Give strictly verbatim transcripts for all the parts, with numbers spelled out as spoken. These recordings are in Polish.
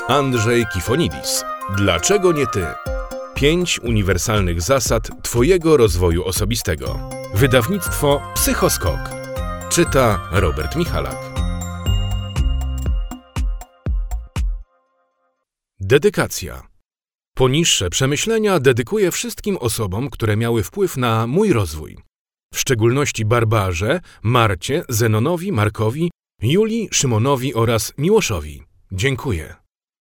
Andrzej Kifonidis. Dlaczego nie ty? Pięć uniwersalnych zasad twojego rozwoju osobistego. Wydawnictwo Psychoskok. Czyta Robert Michalak. Dedykacja. Poniższe przemyślenia dedykuję wszystkim osobom, które miały wpływ na mój rozwój. W szczególności Barbarze, Marcie, Zenonowi, Markowi, Julii, Szymonowi oraz Miłoszowi. Dziękuję.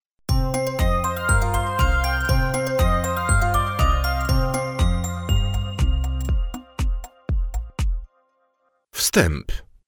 Wstęp.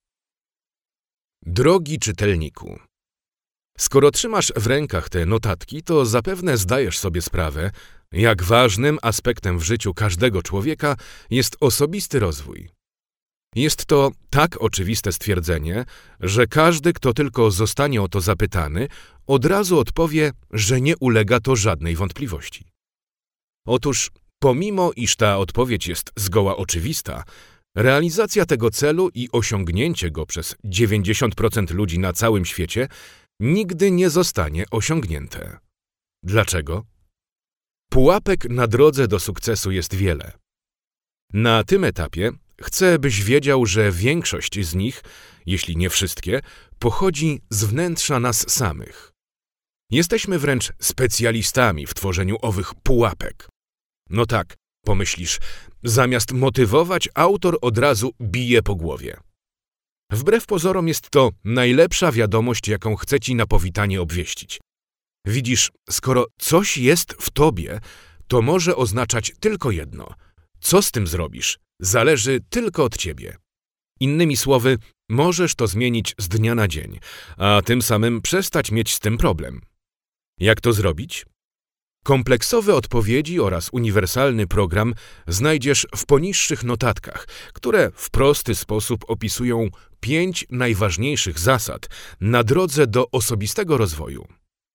Drogi czytelniku, skoro trzymasz w rękach te notatki, to zapewne zdajesz sobie sprawę, jak ważnym aspektem w życiu każdego człowieka jest osobisty rozwój. Jest to tak oczywiste stwierdzenie, że każdy, kto tylko zostanie o to zapytany, od razu odpowie, że nie ulega to żadnej wątpliwości. Otóż, pomimo iż ta odpowiedź jest zgoła oczywista, realizacja tego celu i osiągnięcie go przez dziewięćdziesiąt procent ludzi na całym świecie nigdy nie zostanie osiągnięte. Dlaczego? Pułapek na drodze do sukcesu jest wiele. Na tym etapie chcę, byś wiedział, że większość z nich, jeśli nie wszystkie, pochodzi z wnętrza nas samych. Jesteśmy wręcz specjalistami w tworzeniu owych pułapek. No tak, pomyślisz, zamiast motywować, autor od razu bije po głowie. Wbrew pozorom jest to najlepsza wiadomość, jaką chcę ci na powitanie obwieścić. Widzisz, skoro coś jest w tobie, to może oznaczać tylko jedno. Co z tym zrobisz, zależy tylko od ciebie. Innymi słowy, możesz to zmienić z dnia na dzień, a tym samym przestać mieć z tym problem. Jak to zrobić? Kompleksowe odpowiedzi oraz uniwersalny program znajdziesz w poniższych notatkach, które w prosty sposób opisują pięć najważniejszych zasad na drodze do osobistego rozwoju.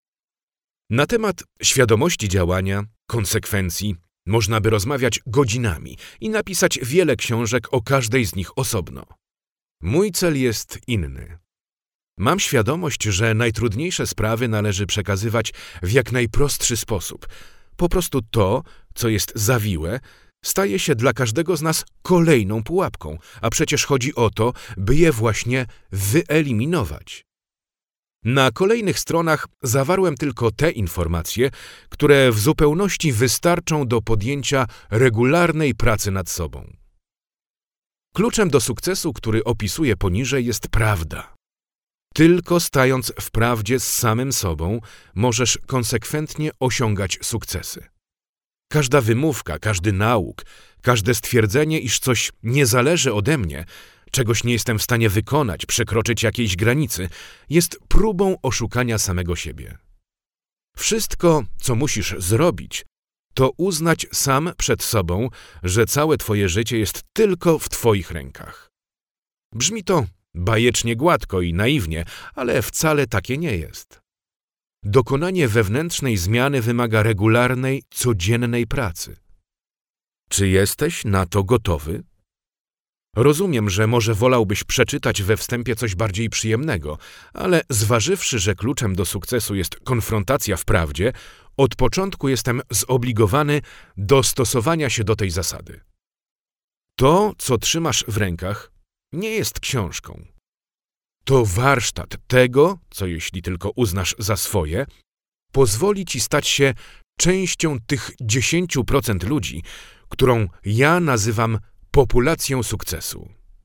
Na temat świadomości działania, konsekwencji można by rozmawiać godzinami i napisać wiele książek o każdej z nich osobno. Mój cel jest inny. Mam świadomość, że najtrudniejsze sprawy należy przekazywać w jak najprostszy sposób. Po prostu to, co jest zawiłe, staje się dla każdego z nas kolejną pułapką, a przecież chodzi o to, by je właśnie wyeliminować. Na kolejnych stronach zawarłem tylko te informacje, które w zupełności wystarczą do podjęcia regularnej pracy nad sobą. Kluczem do sukcesu, który opisuję poniżej, jest prawda. Tylko stając w prawdzie z samym sobą, możesz konsekwentnie osiągać sukcesy. Każda wymówka, każdy nauk, każde stwierdzenie, iż coś nie zależy ode mnie, czegoś nie jestem w stanie wykonać, przekroczyć jakiejś granicy, jest próbą oszukania samego siebie. Wszystko, co musisz zrobić, to uznać sam przed sobą, że całe twoje życie jest tylko w twoich rękach. Brzmi to bajecznie gładko i naiwnie, ale wcale takie nie jest. Dokonanie wewnętrznej zmiany wymaga regularnej, codziennej pracy. Czy jesteś na to gotowy? Rozumiem, że może wolałbyś przeczytać we wstępie coś bardziej przyjemnego, ale zważywszy, że kluczem do sukcesu jest konfrontacja w prawdzie, od początku jestem zobligowany do stosowania się do tej zasady. To, co trzymasz w rękach, nie jest książką. To warsztat tego, co jeśli tylko uznasz za swoje, pozwoli ci stać się częścią tych dziesięciu procent ludzi, którą ja nazywam populacją sukcesu.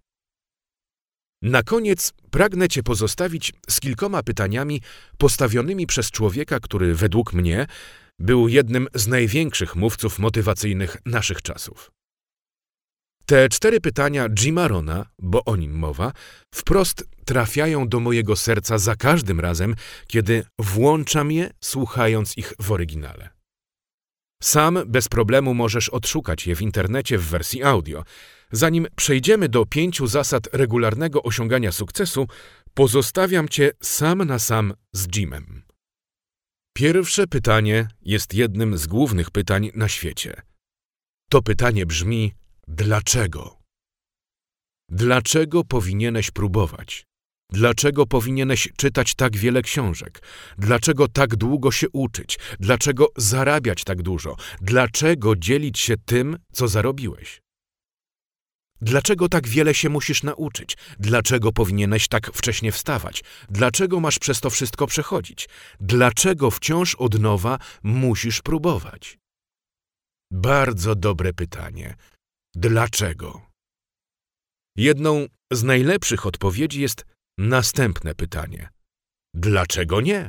Na koniec pragnę cię pozostawić z kilkoma pytaniami postawionymi przez człowieka, który według mnie był jednym z największych mówców motywacyjnych naszych czasów. Te cztery pytania Jima Rohna, bo o nim mowa, wprost trafiają do mojego serca za każdym razem, kiedy włączam je, słuchając ich w oryginale. Sam bez problemu możesz odszukać je w internecie w wersji audio. Zanim przejdziemy do pięciu zasad regularnego osiągania sukcesu, pozostawiam cię sam na sam z Jimem. Pierwsze pytanie jest jednym z głównych pytań na świecie. To pytanie brzmi: dlaczego? Dlaczego powinieneś próbować? Dlaczego powinieneś czytać tak wiele książek? Dlaczego tak długo się uczyć? Dlaczego zarabiać tak dużo? Dlaczego dzielić się tym, co zarobiłeś? Dlaczego tak wiele się musisz nauczyć? Dlaczego powinieneś tak wcześnie wstawać? Dlaczego masz przez to wszystko przechodzić? Dlaczego wciąż od nowa musisz próbować? Bardzo dobre pytanie. Dlaczego? Jedną z najlepszych odpowiedzi jest następne pytanie. Dlaczego nie?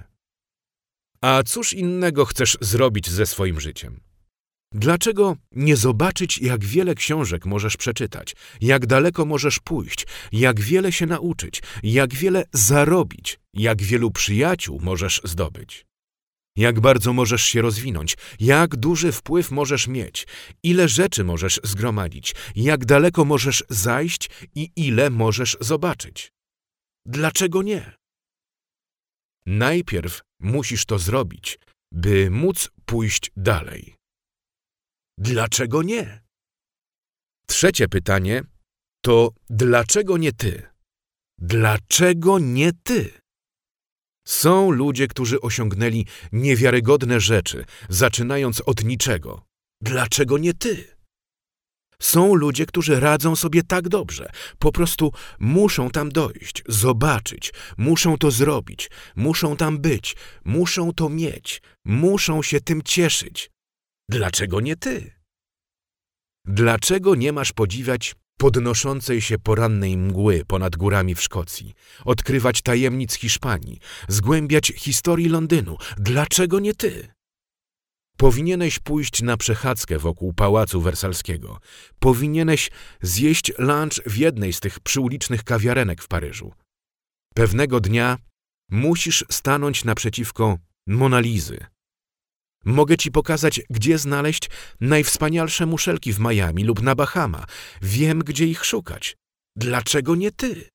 A cóż innego chcesz zrobić ze swoim życiem? Dlaczego nie zobaczyć, jak wiele książek możesz przeczytać, jak daleko możesz pójść, jak wiele się nauczyć, jak wiele zarobić, jak wielu przyjaciół możesz zdobyć? Jak bardzo możesz się rozwinąć, jak duży wpływ możesz mieć, ile rzeczy możesz zgromadzić, jak daleko możesz zajść i ile możesz zobaczyć? Dlaczego nie? Najpierw musisz to zrobić, by móc pójść dalej. Dlaczego nie? Trzecie pytanie to dlaczego nie ty? Dlaczego nie ty? Są ludzie, którzy osiągnęli niewiarygodne rzeczy, zaczynając od niczego. Dlaczego nie ty? Są ludzie, którzy radzą sobie tak dobrze. Po prostu muszą tam dojść, zobaczyć, muszą to zrobić, muszą tam być, muszą to mieć, muszą się tym cieszyć. Dlaczego nie ty? Dlaczego nie masz podziwiać podnoszącej się porannej mgły ponad górami w Szkocji, odkrywać tajemnic Hiszpanii, zgłębiać historii Londynu? Dlaczego nie ty? Powinieneś pójść na przechadzkę wokół Pałacu Wersalskiego. Powinieneś zjeść lunch w jednej z tych przyulicznych kawiarenek w Paryżu. Pewnego dnia musisz stanąć naprzeciwko Monalizy. Mogę ci pokazać, gdzie znaleźć najwspanialsze muszelki w Miami lub na Bahama. Wiem, gdzie ich szukać. Dlaczego nie ty?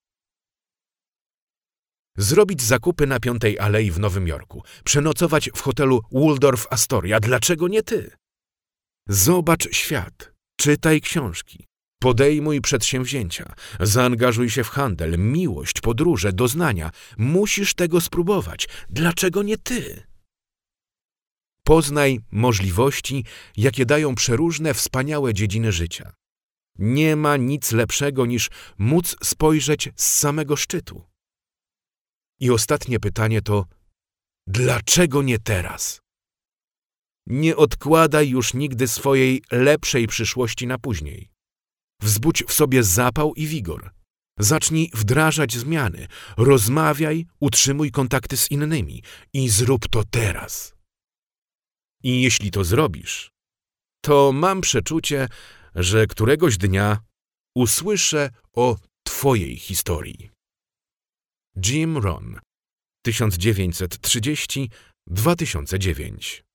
Zrobić zakupy na Piątej Alei w Nowym Jorku. Przenocować w hotelu Waldorf Astoria. Dlaczego nie ty? Zobacz świat. Czytaj książki. Podejmuj przedsięwzięcia. Zaangażuj się w handel, miłość, podróże, doznania. Musisz tego spróbować. Dlaczego nie ty? Poznaj możliwości, jakie dają przeróżne, wspaniałe dziedziny życia. Nie ma nic lepszego niż móc spojrzeć z samego szczytu. I ostatnie pytanie to, dlaczego nie teraz? Nie odkładaj już nigdy swojej lepszej przyszłości na później. Wzbudź w sobie zapał i wigor. Zacznij wdrażać zmiany, rozmawiaj, utrzymuj kontakty z innymi i zrób to teraz. I jeśli to zrobisz, to mam przeczucie, że któregoś dnia usłyszę o twojej historii. Jim Rohn, tysiąc dziewięćset trzydziesty do dwa tysiące dziewiątego